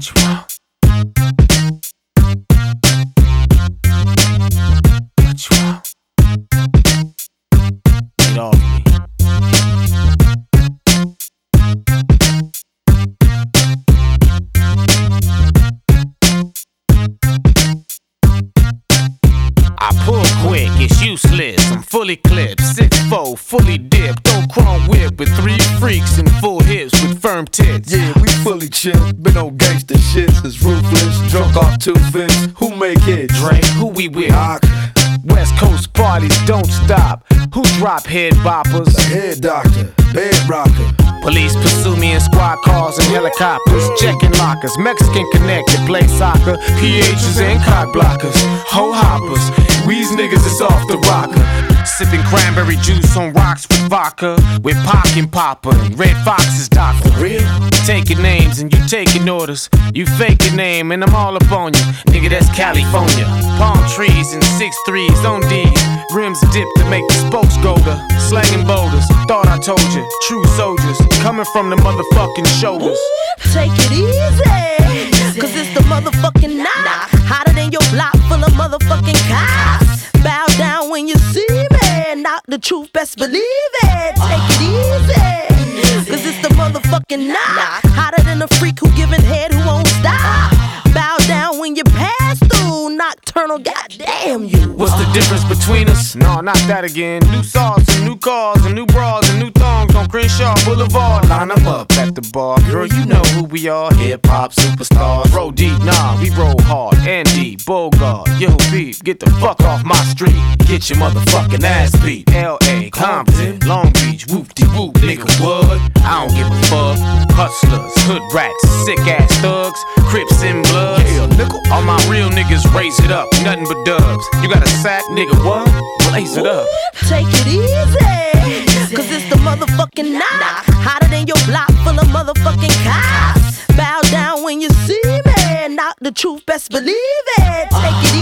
What you want? What you want? Get off me. I pull quick, it's useless. I'm fully clipped, 6'4", fully dipped. Old chrome whip with 3 freaks and full hips with firm tits. Yeah, we fully chill, been on gangsta shit. It's ruthless, drunk off 2 fins. Who make hits? Drake, who we with? West Coast parties don't stop. Who drop head boppers? The head doctor, bed rocker. Police pursue me in squad cars and helicopters. Checking lockers, Mexican connected, play soccer. PHs and cock blockers, hoe hoppers. Weeze niggas is off the rocker. Sipping cranberry juice on rocks with vodka. With Pac and Papa and Red Fox's doctor. Real? Taking names and you taking orders. You fake your name and I'm all up on you. Nigga, that's California. Palm trees and 6'3s on D. Rims dipped to make the spokes golder. Slanging boulders, thought I told you. True soldiers, coming from the motherfucking shoulders. Take it easy, cause it's the motherfucking knock. Hotter than your block full of motherfucking cops. Bow down when you see me. Knock the truth, best believe it. Take it easy, cause it's the motherfucking knock. Hotter than a freak who giving head who won't stop. Bow down when you pass through. Nocturnal, goddamn you. What's the difference between us? No, not that again. New sauce and new cars and new bras and new thongs on Crenshaw Boulevard. Line them up at the bar. Girl, you know who we are. Hip-hop superstars. Roll deep, nah, we roll hard. Andy, Bogart, yo, beat. Get the fuck off my street. Get your motherfucking ass beat. L.A., Compton, Long Beach, whoop-de-whoop, nigga, what? I don't give a fuck. Hustlers, hood rats, sick-ass thugs, Crips and Bloods. Yeah, nickel. All my real niggas raise it up, nothing but dubs. You got a sack, nigga, what? Blaze it up. Take it easy, cause it's the motherfucking knock. Hotter than your block full of motherfucking cops. Bow down when you see me. Knock the truth, best believe it. Take it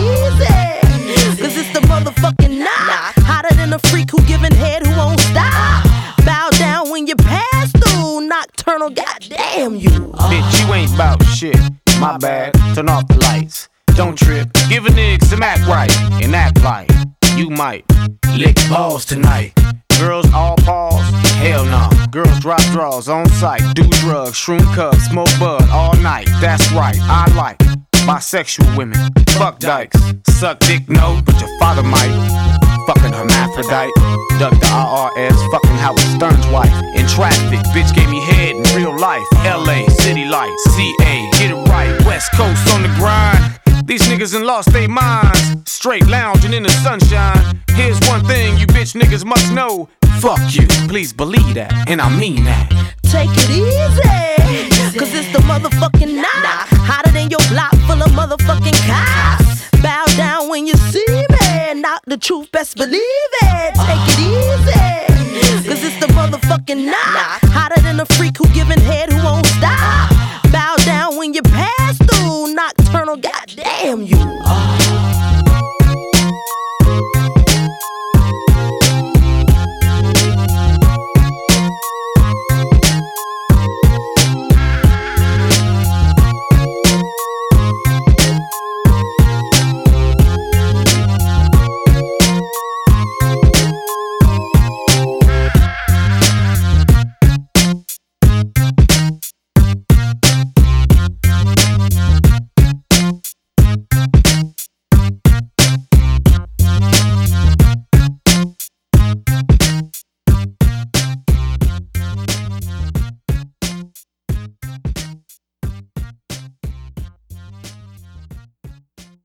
easy, cause it's the motherfucking knock. Hotter than a freak who giving head who won't stop. Bow down when you pass through. Nocturnal, goddamn you. Bitch, you ain't bout shit. My bad, turn off the lights. Don't trip, give a nigga some act right and act like you might lick balls tonight. Girls all balls? Hell no. Girls drop draws on sight, do drugs, shroom cups, smoke bud all night. That's right, I like bisexual women. Fuck dykes, suck dick no, but your father might. Fucking hermaphrodite, duck the IRS, fucking Howard Stern's wife. In traffic, bitch gave me head in real life. LA, city lights, CA, get it right. West Coast on the grind. These niggas done lost their minds. Straight lounging in the sunshine. Here's one thing you bitch niggas must know. Fuck you, please believe that, and I mean that. Take it easy, cause it's the motherfucking knock. Hotter than your block full of motherfucking cops. Bow down when you see me. Knock the truth, best believe it. Take it easy, cause it's the motherfucking knock. Hotter than a freak who giving head who won't stop.